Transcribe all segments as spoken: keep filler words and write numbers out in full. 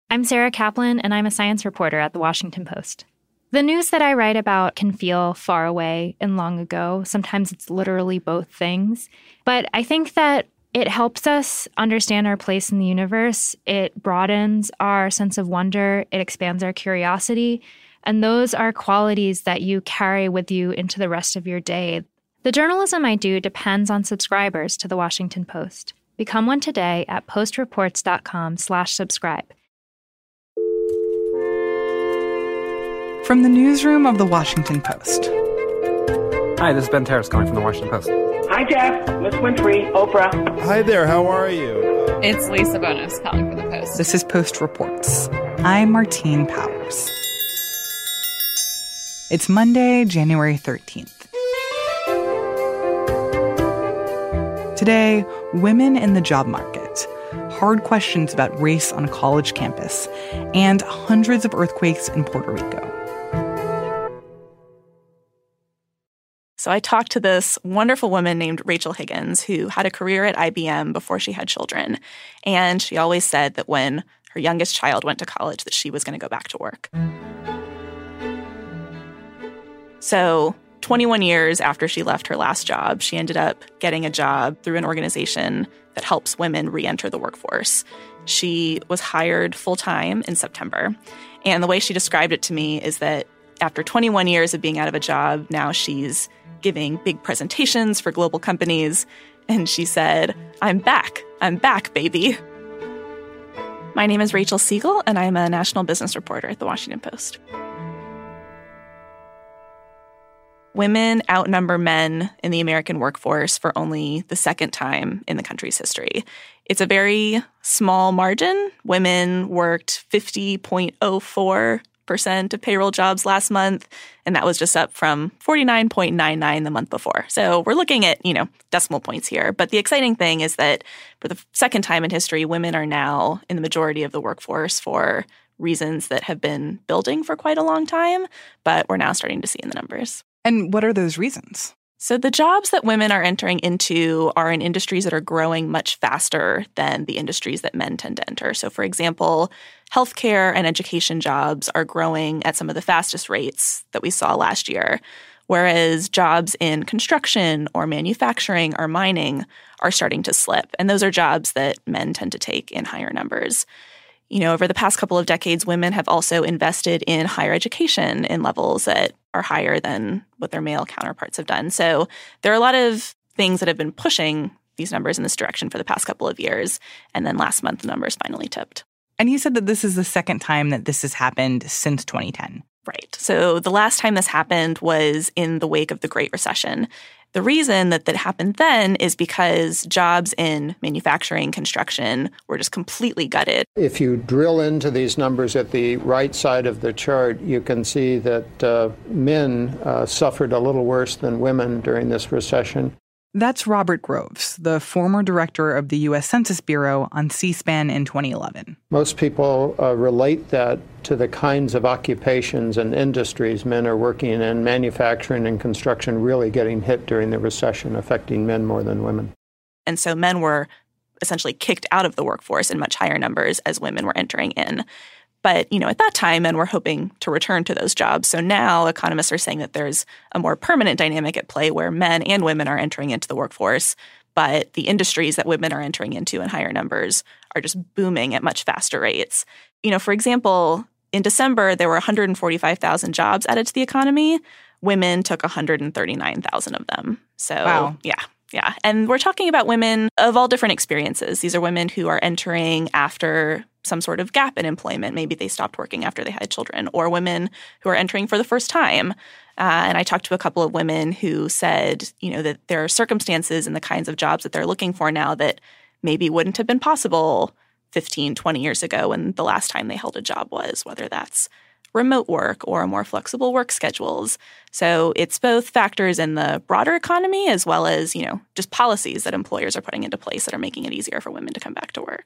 I'm Sarah Kaplan, and I'm a science reporter at The Washington Post. The news that I write about can feel far away and long ago. Sometimes it's literally both things. But I think that it helps us understand our place in the universe. It broadens our sense of wonder. It expands our curiosity. And those are qualities that you carry with you into the rest of your day. The journalism I do depends on subscribers to The Washington Post. Become one today at postreports.com slash subscribe. From the newsroom of The Washington Post. Hi, this is Ben Terris calling from The Washington Post. Hi, Jeff. Miss Winfrey, Oprah. Hi there, how are you? It's Lisa Bonos calling from The Post. This is Post Reports. I'm Martine Powers. It's Monday, January thirteenth. Today, women in the job market, hard questions about race on a college campus, and hundreds of earthquakes in Puerto Rico. So I talked to this wonderful woman named Rachel Higgins, who had a career at I B M before she had children. And she always said that when her youngest child went to college, that she was going to go back to work. So twenty-one years after she left her last job, she ended up getting a job through an organization that helps women re-enter the workforce. She was hired full-time in September. And the way she described it to me is that after twenty-one years of being out of a job, now she's giving big presentations for global companies. And she said, I'm back. I'm back, baby. My name is Rachel Siegel, and I'm a national business reporter at The Washington Post. Women outnumber men in the American workforce for only the second time in the country's history. It's a very small margin. Women worked fifty point zero four percent of payroll jobs last month, and that was just up from forty-nine point nine nine the month before. So we're looking at, you know, decimal points here. But the exciting thing is that for the second time in history, women are now in the majority of the workforce for reasons that have been building for quite a long time, but we're now starting to see in the numbers. And what are those reasons? So the jobs that women are entering into are in industries that are growing much faster than the industries that men tend to enter. So, for example, healthcare and education jobs are growing at some of the fastest rates that we saw last year, whereas jobs in construction or manufacturing or mining are starting to slip. And those are jobs that men tend to take in higher numbers. You know, over the past couple of decades, women have also invested in higher education in levels that are higher than what their male counterparts have done. So there are a lot of things that have been pushing these numbers in this direction for the past couple of years. And then last month, the numbers finally tipped. And you said that this is the second time that this has happened since twenty ten. Right. So the last time this happened was in the wake of the Great Recession. The reason that that happened then is because jobs in manufacturing, construction were just completely gutted. If you drill into these numbers at the right side of the chart, you can see that uh, men uh, suffered a little worse than women during this recession. That's Robert Groves, the former director of the U S Census Bureau, on C-SPAN in twenty eleven. Most people uh, relate that to the kinds of occupations and industries men are working in. Manufacturing and construction really getting hit during the recession, affecting men more than women. And so men were essentially kicked out of the workforce in much higher numbers as women were entering in. But, you know, at that time, men were hoping to return to those jobs. So now economists are saying that there's a more permanent dynamic at play where men and women are entering into the workforce, but the industries that women are entering into in higher numbers are just booming at much faster rates. You know, for example, in December, there were one hundred forty-five thousand jobs added to the economy. Women took one hundred thirty-nine thousand of them. So, wow. yeah. Yeah. And we're talking about women of all different experiences. These are women who are entering after some sort of gap in employment. Maybe they stopped working after they had children, or women who are entering for the first time. Uh, and I talked to a couple of women who said, you know, that there are circumstances and the kinds of jobs that they're looking for now that maybe wouldn't have been possible fifteen, twenty years ago when the last time they held a job was, whether that's remote work or more flexible work schedules. So it's both factors in the broader economy as well as, you know, just policies that employers are putting into place that are making it easier for women to come back to work.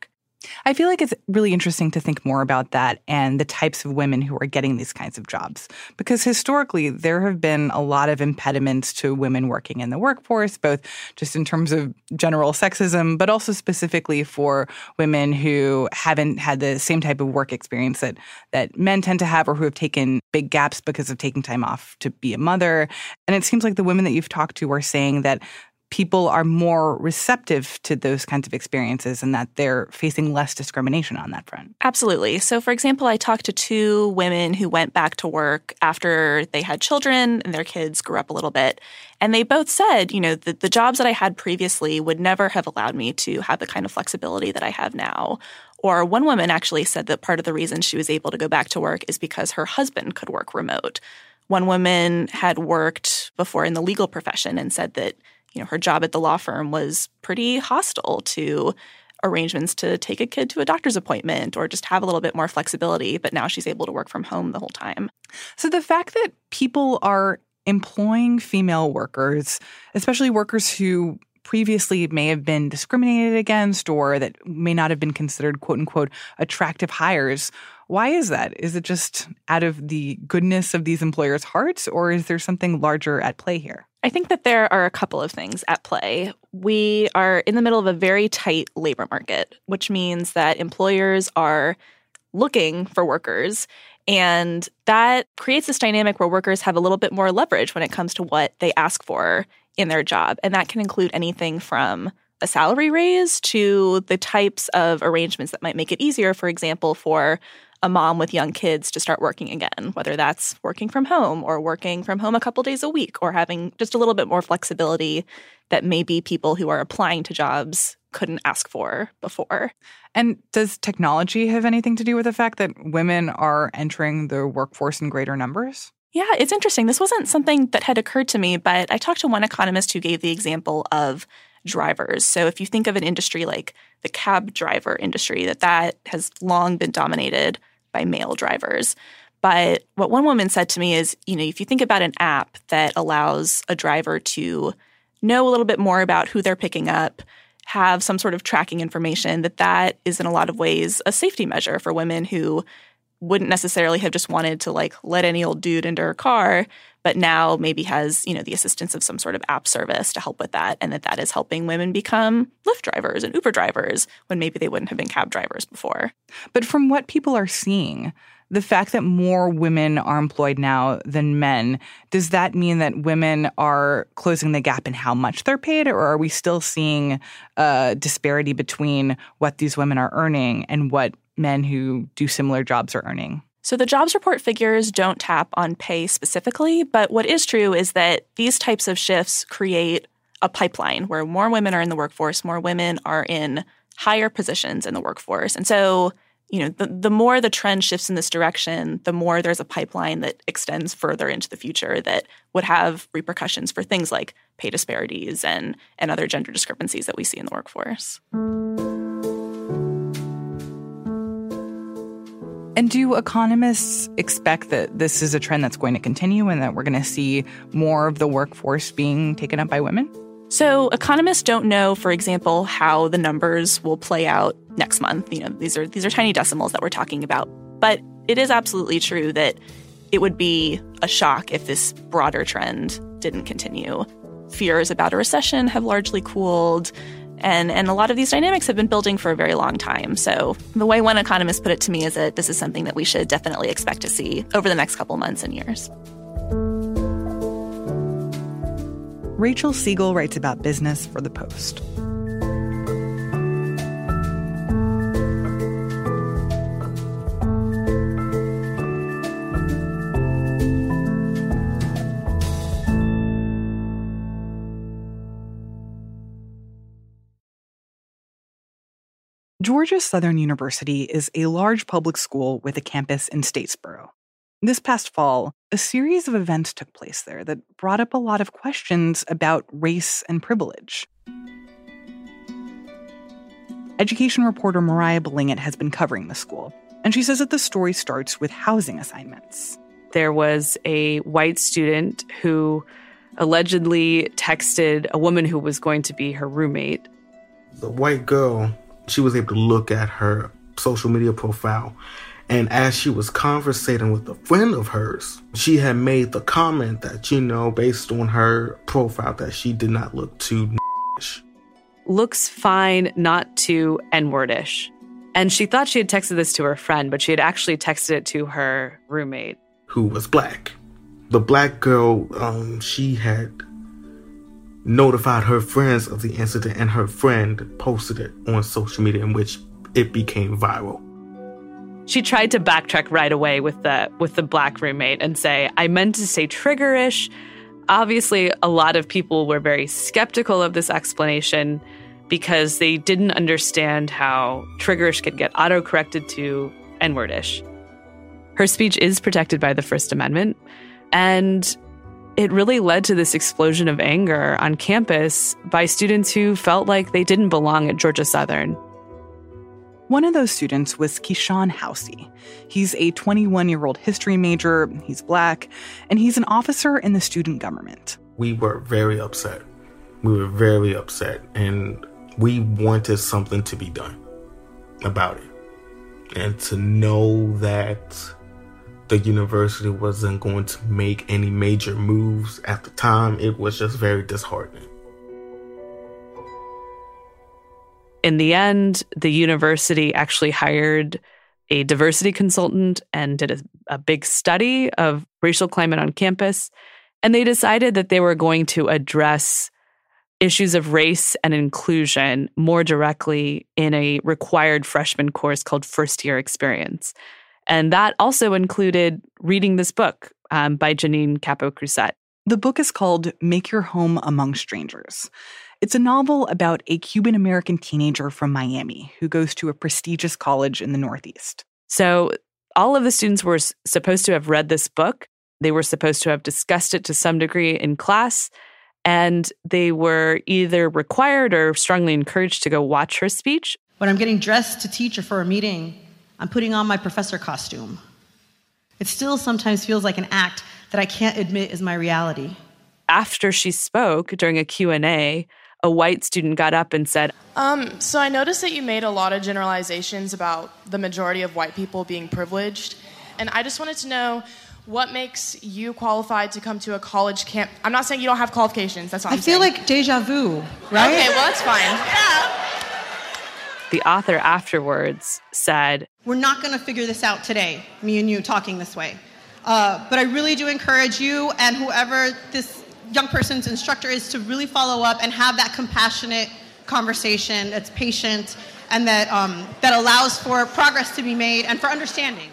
I feel like it's really interesting to think more about that and the types of women who are getting these kinds of jobs. Because historically, there have been a lot of impediments to women working in the workforce, both just in terms of general sexism, but also specifically for women who haven't had the same type of work experience that, that men tend to have, or who have taken big gaps because of taking time off to be a mother. And it seems like the women that you've talked to are saying that people are more receptive to those kinds of experiences and that they're facing less discrimination on that front. Absolutely. So, for example, I talked to two women who went back to work after they had children and their kids grew up a little bit. And they both said, you know, that the jobs that I had previously would never have allowed me to have the kind of flexibility that I have now. Or one woman actually said that part of the reason she was able to go back to work is because her husband could work remote. One woman had worked before in the legal profession and said that, you know, her job at the law firm was pretty hostile to arrangements to take a kid to a doctor's appointment or just have a little bit more flexibility. But now she's able to work from home the whole time. So the fact that people are employing female workers, especially workers who previously may have been discriminated against or that may not have been considered, quote unquote, attractive hires, why is that? Is it just out of the goodness of these employers' hearts, or is there something larger at play here? I think that there are a couple of things at play. We are in the middle of a very tight labor market, which means that employers are looking for workers. And that creates this dynamic where workers have a little bit more leverage when it comes to what they ask for in their job. And that can include anything from a salary raise to the types of arrangements that might make it easier, for example, for a mom with young kids to start working again, whether that's working from home or working from home a couple days a week or having just a little bit more flexibility that maybe people who are applying to jobs couldn't ask for before. And does technology have anything to do with the fact that women are entering the workforce in greater numbers? Yeah, it's interesting. This wasn't something that had occurred to me, but I talked to one economist who gave the example of drivers. So if you think of an industry like the cab driver industry, that that has long been dominated by male drivers. But what one woman said to me is, you know, if you think about an app that allows a driver to know a little bit more about who they're picking up, have some sort of tracking information, that that is in a lot of ways a safety measure for women who wouldn't necessarily have just wanted to like let any old dude into her car, but now maybe has, you know, the assistance of some sort of app service to help with that, and that that is helping women become Lyft drivers and Uber drivers when maybe they wouldn't have been cab drivers before. But from what people are seeing, the fact that more women are employed now than men, does that mean that women are closing the gap in how much they're paid, or are we still seeing a disparity between what these women are earning and what men who do similar jobs are earning? So the jobs report figures don't tap on pay specifically, but what is true is that these types of shifts create a pipeline where more women are in the workforce, more women are in higher positions in the workforce. And so, you know, the, the more the trend shifts in this direction, the more there's a pipeline that extends further into the future that would have repercussions for things like pay disparities and, and other gender discrepancies that we see in the workforce. And do economists expect that this is a trend that's going to continue and that we're going to see more of the workforce being taken up by women? So economists don't know, for example, how the numbers will play out next month. You know, these are these are tiny decimals that we're talking about. But it is absolutely true that it would be a shock if this broader trend didn't continue. Fears about a recession have largely cooled. And and a lot of these dynamics have been building for a very long time. So the way one economist put it to me is that this is something that we should definitely expect to see over the next couple months and years. Rachel Siegel writes about business for The Post. Georgia Southern University is a large public school with a campus in Statesboro. This past fall, a series of events took place there that brought up a lot of questions about race and privilege. Education reporter Mariah Blingett has been covering the school, and she says that the story starts with housing assignments. There was a white student who allegedly texted a woman who was going to be her roommate. The white girl She was able to look at her social media profile, and as she was conversating with a friend of hers, she had made the comment that, you know, based on her profile, that she did not look too n***ish. Looks fine, not too N-wordish. And she thought she had texted this to her friend, but she had actually texted it to her roommate, who was black. The black girl, um, she had notified her friends of the incident, and her friend posted it on social media, in which it became viral. She tried to backtrack right away with the with the black roommate and say, I meant to say triggerish. Obviously, a lot of people were very skeptical of this explanation because they didn't understand how triggerish could get autocorrected to N-wordish. Her speech is protected by the First Amendment, and it really led to this explosion of anger on campus by students who felt like they didn't belong at Georgia Southern. One of those students was Keyshawn Housey. He's a twenty-one-year-old history major, he's black, and he's an officer in the student government. We were very upset. We were very upset, and we wanted something to be done about it. And to know that the university wasn't going to make any major moves at the time, it was just very disheartening. In the end, the university actually hired a diversity consultant and did a, a big study of racial climate on campus. And they decided that they were going to address issues of race and inclusion more directly in a required freshman course called First Year Experience. And that also included reading this book um, by Janine Capo-Crusett. The book is called Make Your Home Among Strangers. It's a novel about a Cuban-American teenager from Miami who goes to a prestigious college in the Northeast. So all of the students were s- supposed to have read this book. They were supposed to have discussed it to some degree in class, and they were either required or strongly encouraged to go watch her speech. When I'm getting dressed to teach or for a meeting, I'm putting on my professor costume. It still sometimes feels like an act that I can't admit is my reality. After she spoke during a Q and A, a white student got up and said, Um, so I noticed that you made a lot of generalizations about the majority of white people being privileged. And I just wanted to know what makes you qualified to come to a college camp. I'm not saying you don't have qualifications. That's what I I'm feel saying. like deja vu, right? Okay, well, that's fine. Yeah. The author afterwards said, We're not going to figure this out today, me and you talking this way. Uh, but I really do encourage you and whoever this young person's instructor is to really follow up and have that compassionate conversation that's patient and that um, that allows for progress to be made and for understanding.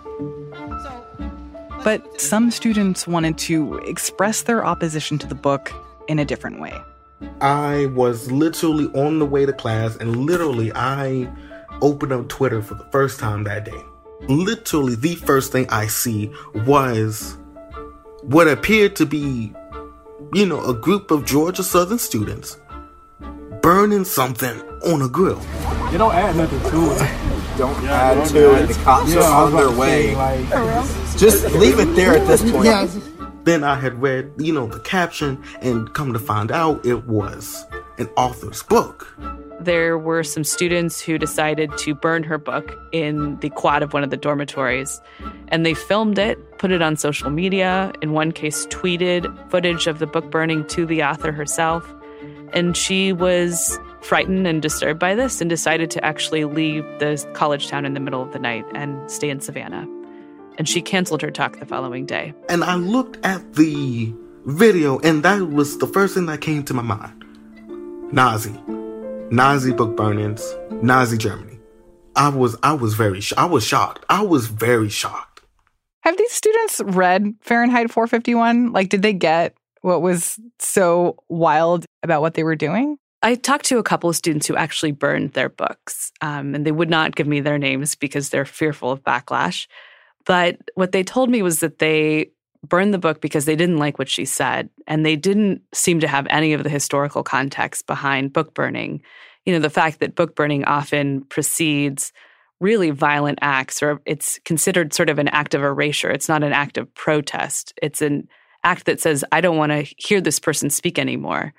So, but some students wanted to express their opposition to the book in a different way. I was literally on the way to class, and literally I opened up Twitter for the first time that day. Literally the first thing I see was what appeared to be, you know, a group of Georgia Southern students burning something on a grill. You don't add nothing to it. Don't yeah, add don't to it. The cops yeah, are on their way. Like, just leave it there at this point. Yeah. Then I had read, you know, the caption, and come to find out it was an author's book. There were some students who decided to burn her book in the quad of one of the dormitories, and they filmed it, put it on social media, in one case tweeted footage of the book burning to the author herself, and she was frightened and disturbed by this and decided to actually leave the college town in the middle of the night and stay in Savannah. And she canceled her talk the following day. And I looked at the video, and that was the first thing that came to my mind. Nazi. Nazi book burnings. Nazi Germany. I was I was very sh- I was shocked. I was very shocked. Have these students read Fahrenheit four fifty-one? Like, did they get what was so wild about what they were doing? I talked to a couple of students who actually burned their books, um, and they would not give me their names because they're fearful of backlash. But what they told me was that they burned the book because they didn't like what she said, and they didn't seem to have any of the historical context behind book burning. You know, the fact that book burning often precedes really violent acts, or it's considered sort of an act of erasure. It's not an act of protest. It's an act that says, I don't want to hear this person speak anymore.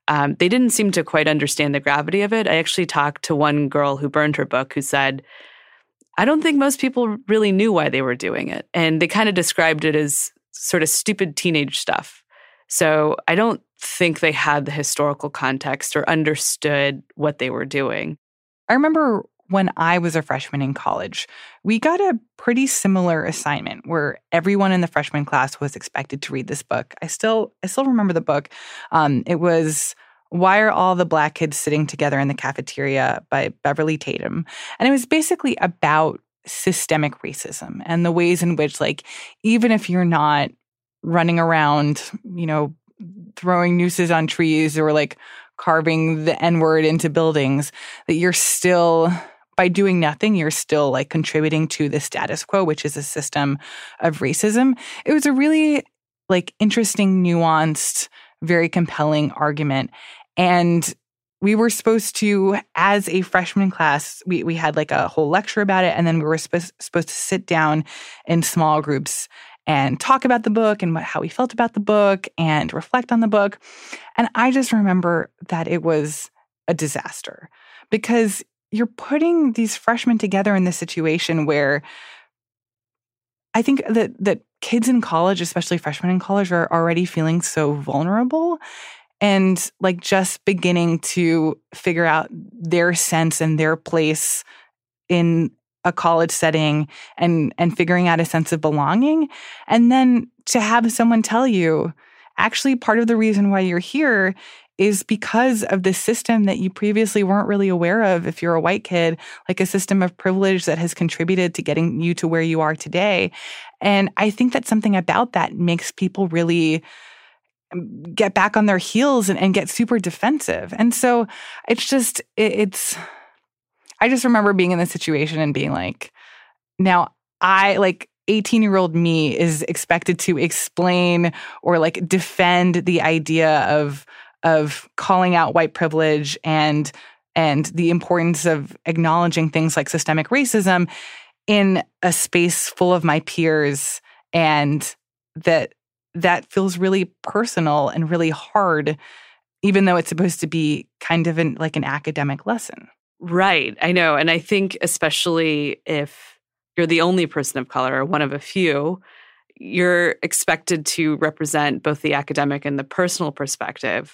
um, they didn't seem to quite understand the gravity of it. I actually talked to one girl who burned her book who said, I don't think most people really knew why they were doing it. And they kind of described it as sort of stupid teenage stuff. So I don't think they had the historical context or understood what they were doing. I remember when I was a freshman in college, we got a pretty similar assignment where everyone in the freshman class was expected to read this book. I still I still remember the book. Um, it was Why Are All the Black Kids Sitting Together in the Cafeteria by Beverly Tatum. And it was basically about systemic racism and the ways in which, like, even if you're not running around, you know, throwing nooses on trees or like carving the N-word into buildings, that you're still, by doing nothing, you're still like contributing to the status quo, which is a system of racism. It was a really like interesting, nuanced, very compelling argument. And we were supposed to, as a freshman class, we, we had like a whole lecture about it. And then we were supposed, supposed to sit down in small groups and talk about the book and what, how we felt about the book and reflect on the book. And I just remember that it was a disaster because you're putting these freshmen together in this situation where I think that, that kids in college, especially freshmen in college, are already feeling so vulnerable and like just beginning to figure out their sense and their place in a college setting and and figuring out a sense of belonging. And then to have someone tell you, actually, part of the reason why you're here is because of this system that you previously weren't really aware of if you're a white kid, like a system of privilege that has contributed to getting you to where you are today. And I think that something about that makes people really get back on their heels and, and get super defensive. And so it's just, it, it's... I just remember being in this situation and being like, now I, like eighteen-year-old me is expected to explain or like defend the idea of of calling out white privilege and and the importance of acknowledging things like systemic racism in a space full of my peers, and that that feels really personal and really hard, even though it's supposed to be kind of an, like an academic lesson. Right. I know. And I think especially if you're the only person of color or one of a few, you're expected to represent both the academic and the personal perspective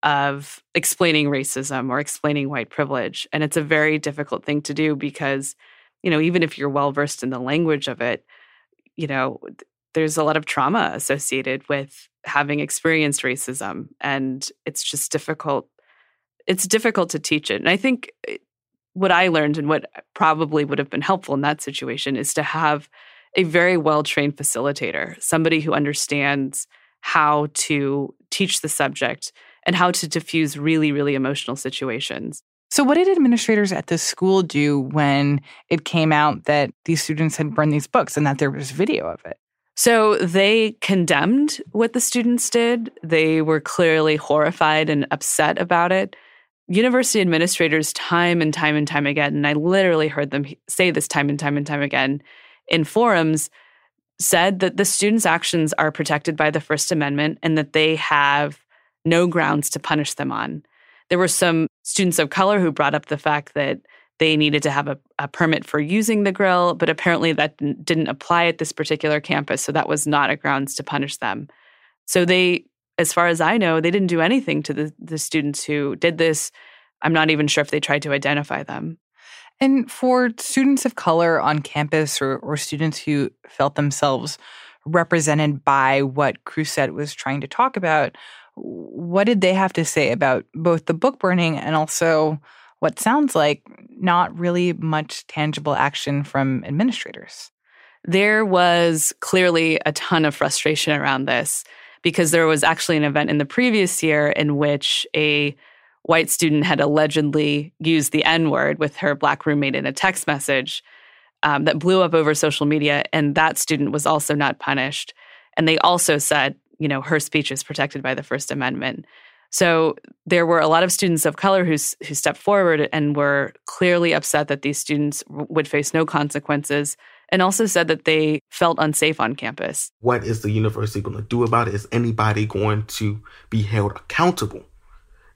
of explaining racism or explaining white privilege. And it's a very difficult thing to do because, you know, even if you're well-versed in the language of it, you know, there's a lot of trauma associated with having experienced racism. And it's just difficult. It's difficult to teach it. And I think what I learned and what probably would have been helpful in that situation is to have a very well-trained facilitator, somebody who understands how to teach the subject and how to diffuse really, really emotional situations. So what did administrators at the school do when it came out that these students had burned these books and that there was video of it? So they condemned what the students did. They were clearly horrified and upset about it. University administrators time and time and time again, and I literally heard them say this time and time and time again in forums, said that the students' actions are protected by the First Amendment and that they have no grounds to punish them on. There were some students of color who brought up the fact that they needed to have a, a permit for using the grill, but apparently that didn't, didn't apply at this particular campus, so that was not a grounds to punish them. So they, as far as I know, they didn't do anything to the, the students who did this. I'm not even sure if they tried to identify them. And for students of color on campus or, or students who felt themselves represented by what Crusett was trying to talk about, what did they have to say about both the book burning and also what sounds like not really much tangible action from administrators? There was clearly a ton of frustration around this because there was actually an event in the previous year in which a white student had allegedly used the N-word with her black roommate in a text message um, that blew up over social media, and that student was also not punished. And they also said, you know, her speech is protected by the First Amendment. So there were a lot of students of color who, who stepped forward and were clearly upset that these students would face no consequences, and also said that they felt unsafe on campus. What is the university going to do about it? Is anybody going to be held accountable?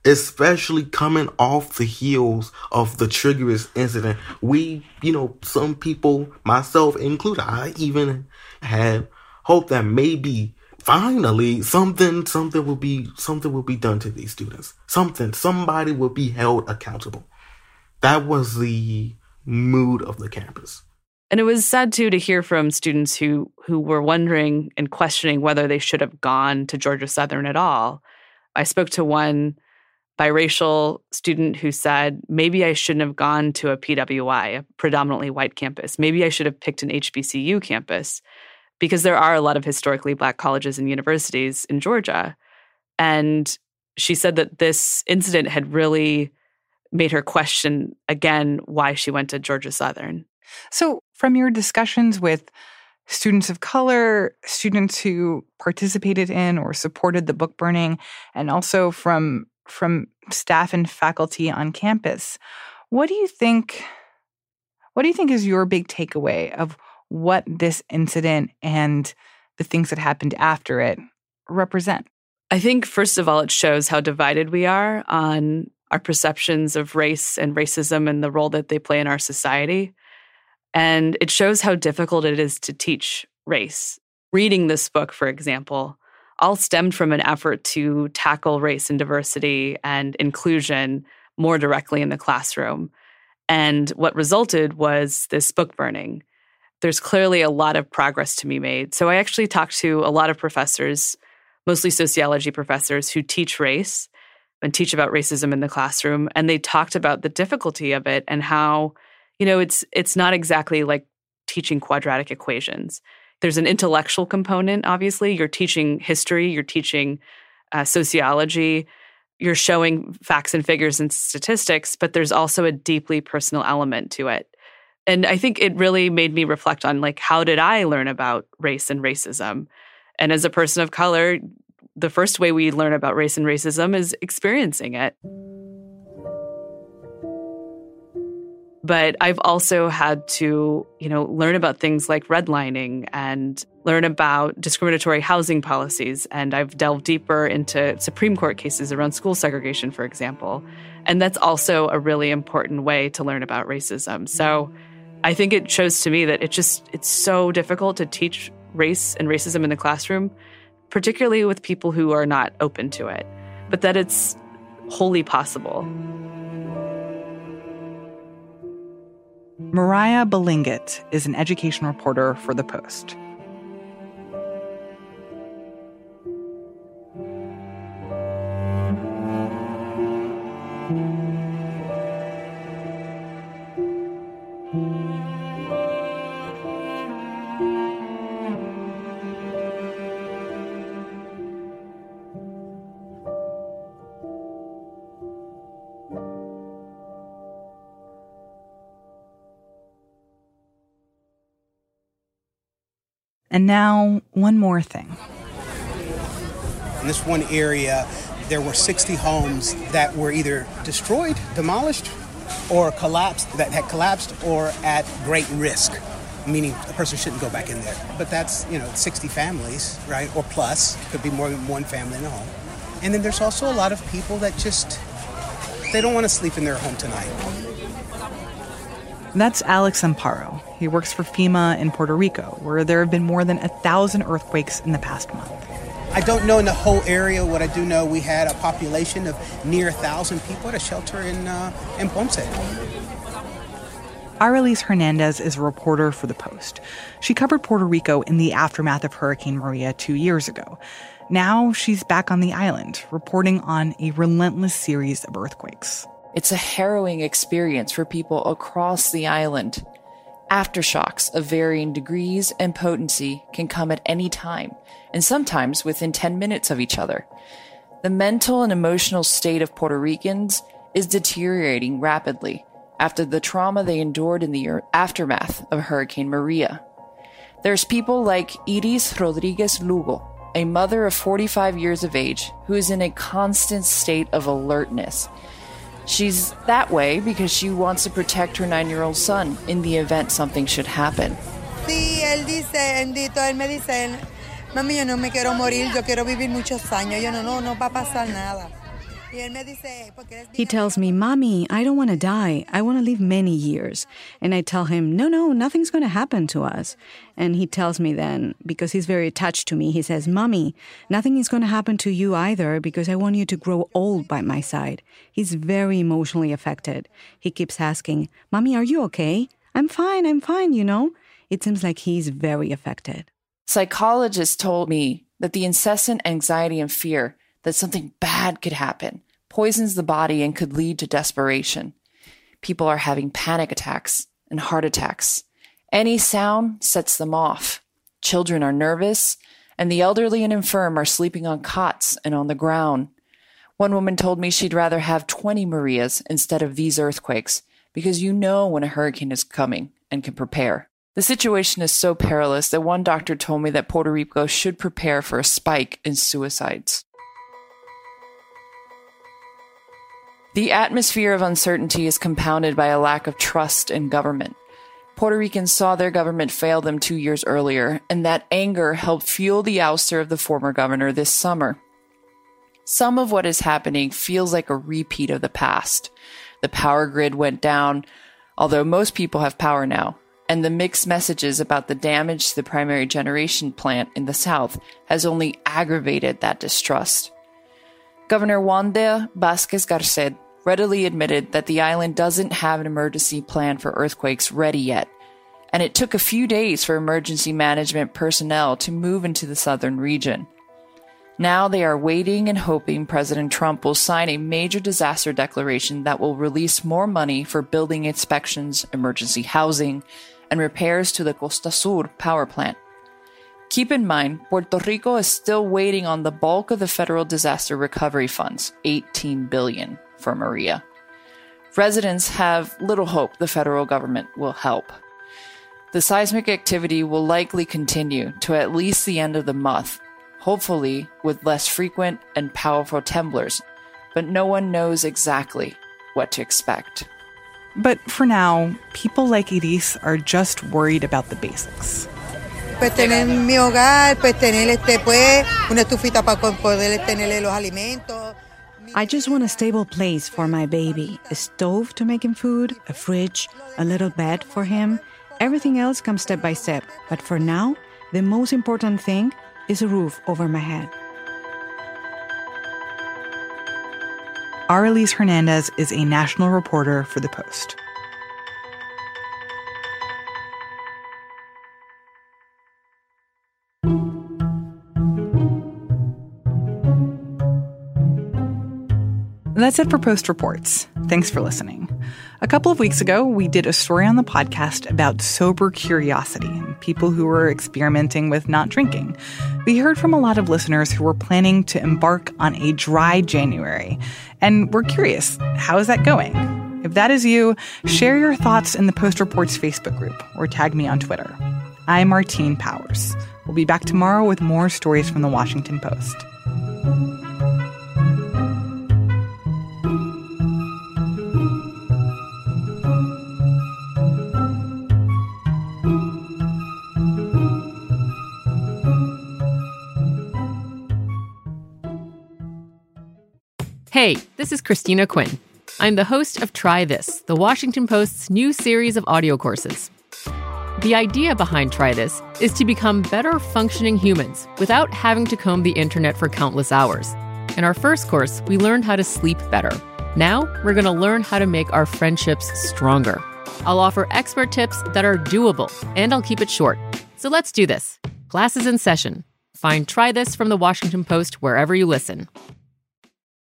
especially coming off the heels of the Triggerous incident. We, you know, some people, myself included, I even had hope that maybe finally something, something will be, something will be done to these students. Something, somebody will be held accountable. That was the mood of the campus. And it was sad, too, to hear from students who who were wondering and questioning whether they should have gone to Georgia Southern at all. I spoke to one biracial student who said, maybe I shouldn't have gone to a P W I, a predominantly white campus. Maybe I should have picked an H B C U campus, because there are a lot of historically Black colleges and universities in Georgia. And she said that this incident had really made her question again why she went to Georgia Southern. So from your discussions with students of color, students who participated in or supported the book burning, and also from from staff and faculty on campus, what do you think what do you think is your big takeaway of what this incident and the things that happened after it represent? I think, first of all, it shows how divided we are on our perceptions of race and racism and the role that they play in our society. And it shows how difficult it is to teach race. Reading this book, for example, all stemmed from an effort to tackle race and diversity and inclusion more directly in the classroom. And what resulted was this book burning. There's clearly a lot of progress to be made. So I actually talked to a lot of professors, mostly sociology professors, who teach race and teach about racism in the classroom. And they talked about the difficulty of it and how, you know, it's it's not exactly like teaching quadratic equations. There's an intellectual component, obviously. You're teaching history, you're teaching uh, sociology, you're showing facts and figures and statistics, but there's also a deeply personal element to it. And I think it really made me reflect on, like, how did I learn about race and racism? And as a person of color, the first way we learn about race and racism is experiencing it. But I've also had to, you know, learn about things like redlining and learn about discriminatory housing policies. And I've delved deeper into Supreme Court cases around school segregation, for example. And that's also a really important way to learn about racism. So I think it shows to me that it just, it's so difficult to teach race and racism in the classroom, particularly with people who are not open to it, but that it's wholly possible. Mariah Balingit is an education reporter for The Post. And now, one more thing. In this one area, there were sixty homes that were either destroyed, demolished, or collapsed, that had collapsed or at great risk, meaning a person shouldn't go back in there. But that's, you know, sixty families, right, or plus. Could be more than one family in a home. And then there's also a lot of people that just, they don't want to sleep in their home tonight. That's Alex Amparo. He works for FEMA in Puerto Rico, where there have been more than a thousand earthquakes in the past month. I don't know in the whole area. What I do know, we had a population of near a thousand people at a shelter in uh, in Ponce. Arelis Hernandez is a reporter for The Post. She covered Puerto Rico in the aftermath of Hurricane Maria two years ago. Now she's back on the island, reporting on a relentless series of earthquakes. It's a harrowing experience for people across the island. Aftershocks of varying degrees and potency can come at any time, and sometimes within ten minutes of each other. The mental and emotional state of Puerto Ricans is deteriorating rapidly after the trauma they endured in the aftermath of Hurricane Maria. There's people like Iris Rodriguez Lugo, a mother of forty-five years of age who is in a constant state of alertness. She's that way because she wants to protect her nine-year-old son in the event something should happen. Sí, él dice, bendito, él me dice, mami, yo no me quiero morir, yo quiero vivir muchos años. Yo no, no, no va a pasar nada. He tells me, Mommy, I don't want to die. I want to live many years. And I tell him, no, no, nothing's going to happen to us. And he tells me then, because he's very attached to me, he says, Mommy, nothing is going to happen to you either because I want you to grow old by my side. He's very emotionally affected. He keeps asking, Mommy, are you okay? I'm fine, I'm fine, you know? It seems like he's very affected. Psychologists told me that the incessant anxiety and fear that something bad could happen poisons the body and could lead to desperation. People are having panic attacks and heart attacks. Any sound sets them off. Children are nervous, and the elderly and infirm are sleeping on cots and on the ground. One woman told me she'd rather have twenty Marias instead of these earthquakes because you know when a hurricane is coming and can prepare. The situation is so perilous that one doctor told me that Puerto Rico should prepare for a spike in suicides. The atmosphere of uncertainty is compounded by a lack of trust in government. Puerto Ricans saw their government fail them two years earlier, and that anger helped fuel the ouster of the former governor this summer. Some of what is happening feels like a repeat of the past. The power grid went down, although most people have power now, and the mixed messages about the damage to the primary generation plant in the south has only aggravated that distrust. Governor Wanda Vázquez Garcet readily admitted that the island doesn't have an emergency plan for earthquakes ready yet, and it took a few days for emergency management personnel to move into the southern region. Now they are waiting and hoping President Trump will sign a major disaster declaration that will release more money for building inspections, emergency housing, and repairs to the Costa Sur power plant. Keep in mind, Puerto Rico is still waiting on the bulk of the federal disaster recovery funds, eighteen billion dollars, for Maria. Residents have little hope the federal government will help. The seismic activity will likely continue to at least the end of the month, hopefully with less frequent and powerful temblors, but no one knows exactly what to expect. But for now, people like Iris are just worried about the basics. Pues tener mi hogar, pues tener este pues una estufita para poder tenerle los alimentos. I just want a stable place for my baby, a stove to make him food, a fridge, a little bed for him. Everything else comes step by step, but for now, the most important thing is a roof over my head. Arelis Hernandez is a national reporter for The Post. That's it for Post Reports. Thanks for listening. A couple of weeks ago, we did a story on the podcast about sober curiosity and people who were experimenting with not drinking. We heard from a lot of listeners who were planning to embark on a dry January. And we're curious, how is that going? If that is you, share your thoughts in the Post Reports Facebook group or tag me on Twitter. I'm Martine Powers. We'll be back tomorrow with more stories from the Washington Post. Hey, this is Christina Quinn. I'm the host of Try This, the Washington Post's new series of audio courses. The idea behind Try This is to become better functioning humans without having to comb the internet for countless hours. In our first course, we learned how to sleep better. Now, we're going to learn how to make our friendships stronger. I'll offer expert tips that are doable, and I'll keep it short. So let's do this. Class is in session. Find Try This from the Washington Post wherever you listen.